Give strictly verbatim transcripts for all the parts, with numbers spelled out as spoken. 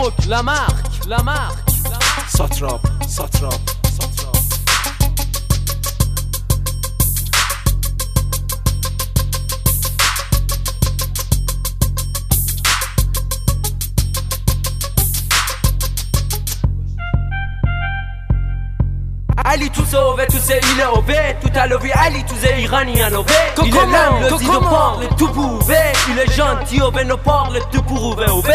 خوک لمخ لمخ ساتراپ ساتراپ ساتراپ علی تو سوه تو سه ایله اوه تو تلوی علی تو زه ایغانیان اوه Il est là, le dit de parle tout pouvait Il est gentil, اوه nous parle tout prouve اوه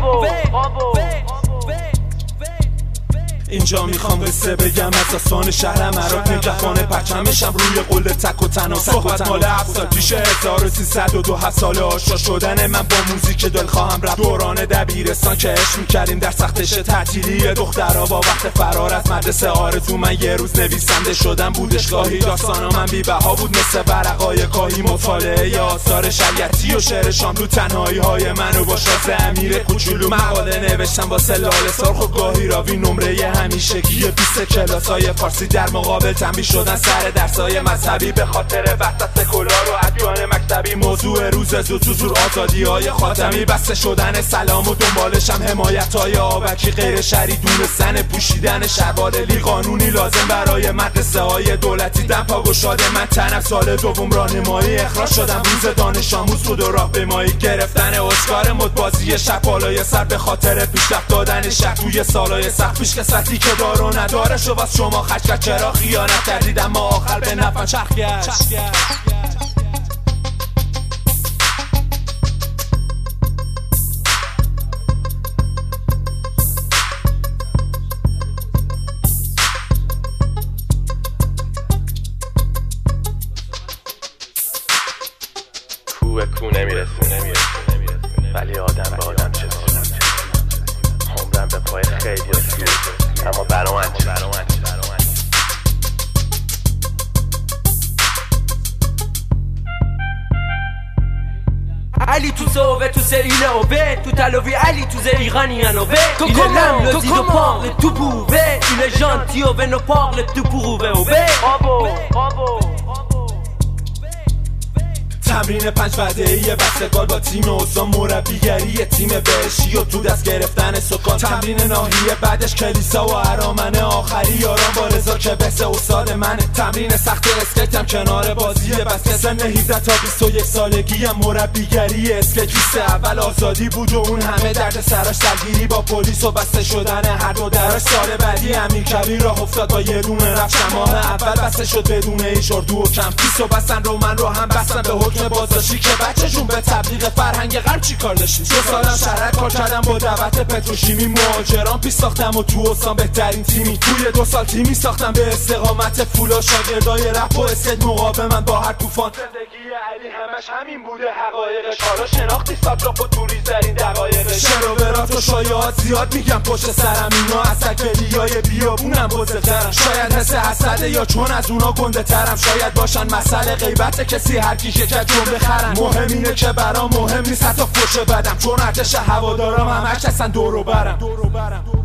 اینجا میخوام قصه بگم از آسان شهرم عراق نگهبان پرچمشم روی قله تک و تنها صحبت مال هفت سال پیش هزار و سیصد و دو هفت سال آشنا شدن من با موزیک دل خواهم رفت دوران دبیرستان که عشق میکردیم در سختش تعطیلی دخترها با وقت فرار از مدرسه آرزو من یه روز نویسنده شدم بودش گاهی داستانا من بی بها بود مثل ورقای کاهی مطالعه یا آثار شریعتی و شعر شاملو تنهایی های منو با شازده امیر کوچولو مقاله نوشتم واسه لاله سرخ و گاهی راوی نمره همیشگی بیست کلاسای فارسی در مقابل تنبیه شدن سر درسای مذهبی به خاطر وحدت سکولار و ادیان مکتبی موضوع روز زود حضور آزادی های خاتمی بسته شدن سلام و دنبالشم حمایت های آبکی غیر شرعی دونستن پوشیدن شلوار لی قانونی لازم برای مدرسه های دولتی دم پا گشاده من تنم سال دوم راهنمایی اخراج شدم روز دانش آموز بود و راهپیمایی گرفتن اسکار مدبازی شب بالای سر به خاطر پیشرفت دادن شهر توی سالای سخت پیش کساتی که دار و نداره شو باز شما خرج کرد چرا خیانت کردید اما آخر به نفع چرخ گشت کوه کو نمیرسونه ولی آدم به آدم چه صورت عمرم به پای خیلی ها اما برام انچه علی تو سوه تو سه ایله اوه تو تلوی علی تو زه ایغانیان اوه Il est là, le dit de parle tout pouvait Il est gentil, اوه nous parle tout prouve اوه تمرین پنج وعده ای بسکتبال با تیم اوسان مربیگری تیم بهشی و تو دست گرفتن سکان تمرین ناحیه بعدش کلیسا و ارامنه آخری یاران با رضا که بس استاد منه تمرین سخت اسکیتم کنار بازیه بس که سن هجده تا بیست و یک سالگی هم مربیگری اسکیت لیست اول آزادی بود و اون همه درد سراش درگیری با پلیس و بسته شدن هر دو دراش سال بعدی امیر کبیر راه افتاد با یه دونه رفت ماه اول بسته شد بدون ایش اردو و کمپیس و بستن رو من رو هم بستن به حکم بازداشتی که بچه‌شون به تبلیغ فرهنگ غرب چی کار داشتیم دو سالم شهرک کار کردم با دعوت پتروشیمی مهاجران پیش ساختم و تو استان بهترین تیمی توی دو سال تیمی ساختم به استقامت فولا شاگردای رپ و اسکیت مقاومن با هر طوفان زندگی علی همش همین بوده حقایقش حالا شناختی ساتراپ و توریست در این دقایقش شروورات و شایعات زیاد میگم پشت سرم اینا از تکلیای بیابونم بزرگترم شاید حس حسده یا چون از اونا گنده ترم شاید باشن مسئله غیبت کسی هر کی که جمله خرم مهم اینه که برام مهم نیست حتی فوش بدم چون ارتش هوادارم همش هستن دور و برم